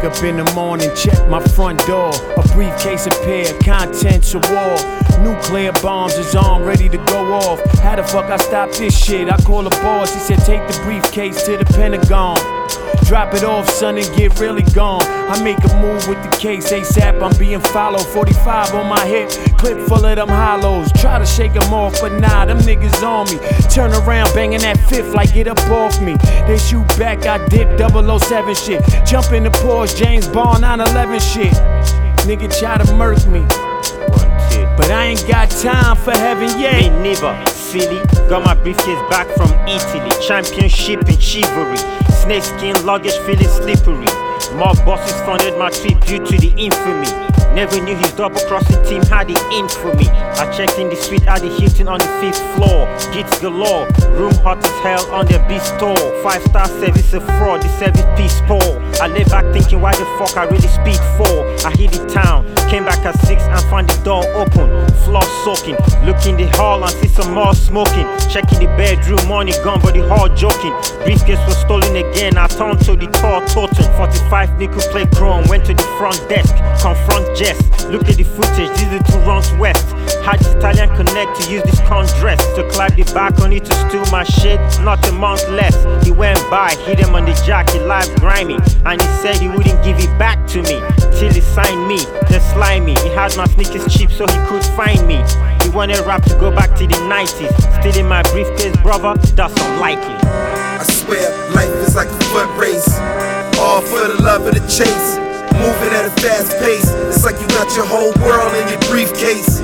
up in the morning, check my front door. A briefcase, a pair, contents, a wall. Nuclear bombs is on, ready to go off. How the fuck I stop this shit? I call the boss, he said take the briefcase to the Pentagon. Drop it off, son, and get really gone. I make a move with the case ASAP, I'm being followed. 45 on my hip, clip full of them hollows. Try to shake them off, but nah, them niggas on me. Turn around, banging that fifth like get up off me. They shoot back, I dip 007 shit. Jump in the Porsche, James Bond 911 shit. Nigga try to murk me, but I ain't got time for heaven yet. Me neither, silly. Got my briefcase back from Italy. Championship in chivalry. Snakeskin luggage feeling slippery. Mob bosses funded my trip due to the infamy. Never knew his double-crossing team had it in for me. I checked in the suite at the Hilton on the 5th floor. Gits galore, room hot as hell on the beast store. 5-star service a fraud, the service piece poor. I lay back thinking why the fuck I really speak for. I hit the town, came back at 6 and found the door open. Floor soaking, look in the hall and see some more smoking. Checking the bedroom, money gone but the hall joking. Briefcase was stolen again, I turned to the tall totem. 45 nickel plate chrome, went to the front desk, confront Jess. Look at the footage, this is 2 runs west. Had this Italian connect to use this con dress. To climb the back on it to steal my shit, not a month less. He went by, hit him on the jack, he live grimy. And he said he wouldn't give it back to me till he signed me, then slimy. He had my sneakers cheap so he could find me. He wanted rap to go back to the 90s. Stealing my briefcase, brother, that's unlikely. I swear, life is like a foot race. All for the love of the chase. Moving at a fast pace. It's like you got your whole world in your briefcase.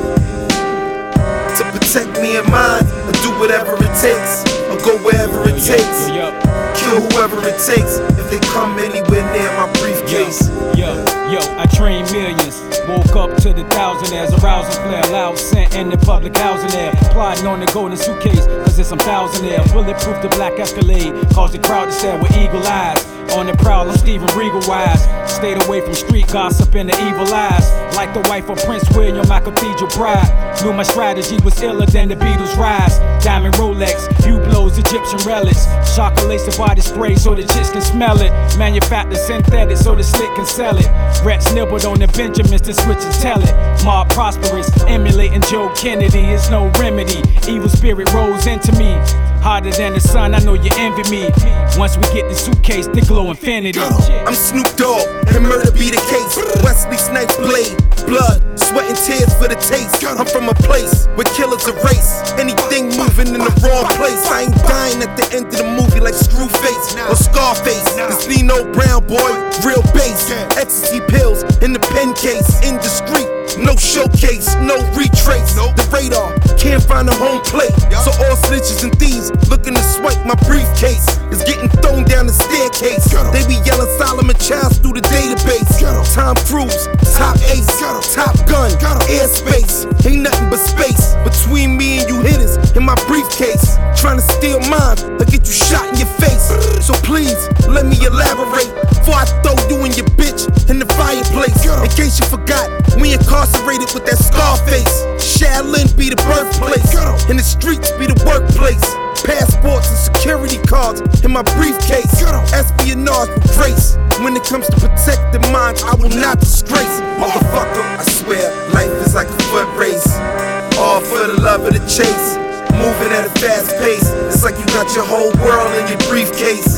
To protect me and mine, I'll do whatever it takes. I'll go wherever it takes. Kill whoever it takes if they come anywhere near my briefcase. Yo, I trained millions. Woke up to the thousandaires, a rousing flare, loud scent in the public housing air. Plotting on the golden suitcase, cause it's some thousandaire. Bulletproof the black Escalade, cause the crowd to stare with eagle eyes. On the prowl, I'm Steven Regal wise. Stayed away from street gossip and the evil eyes. Like the wife of Prince William, my cathedral pride. Knew my strategy was iller than the Beatles' rise. Diamond Rolex, Hublots, Egyptian relics. Chocolate body spray so the chicks can smell it. Manufactured synthetic so the slick can sell it. Rats nibbled on the Benjamins to switch and tell it. Mob prosperous, emulating Joe Kennedy is no remedy. Evil spirit rose into me. Hotter than the sun, I know you envy me. Once we get the suitcase, they glow infinity. I'm Snoop Dogg, and murder be the case. Wesley Snipes blade, blood, sweat and tears for the taste. I'm from a place where killers are race. Anything moving in the wrong place. I ain't dying at the end of the movie like Screwface or Scarface. This Nino Brown boy, real bass. Ecstasy pills in the pen case. In the street, no showcase, no retrace. The radar can't find a home plate. So all snitches and thieves looking to swipe my briefcase is getting thrown down the staircase. They be yelling Solomon Childs through the database. Tom Cruise, top ace, Top Gun, airspace. Ain't nothing but space between me and you hitters in my briefcase. Trying to steal mine, I'll get you shot in your face. So please, let me elaborate before I throw you and your bitch in the fireplace. In case you forgot, we incarcerated with that Scarface. Shaolin be the birthplace, and the streets be the workplace. Passports and security cards in my briefcase. Espionage with grace. When it comes to protecting mine, I will not disgrace. Motherfucker, I swear, life is like a foot race. All for the love of the chase. Moving at a fast pace. It's like you got your whole world in your briefcase.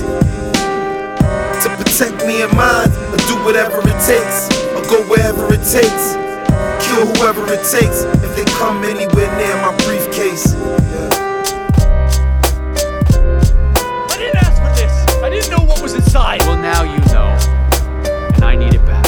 To protect me and mine, I'll do whatever it takes. I'll go wherever it takes. Kill whoever it takes if they come anywhere near my briefcase. I didn't ask for this. I didn't know what was inside. Well, now you know, and I need it back.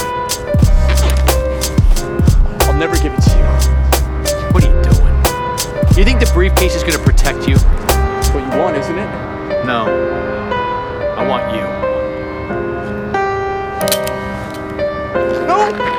I'll never give it to you. What are you doing? You think the briefcase is gonna protect you? That's what you want, isn't it? No, I want you. No!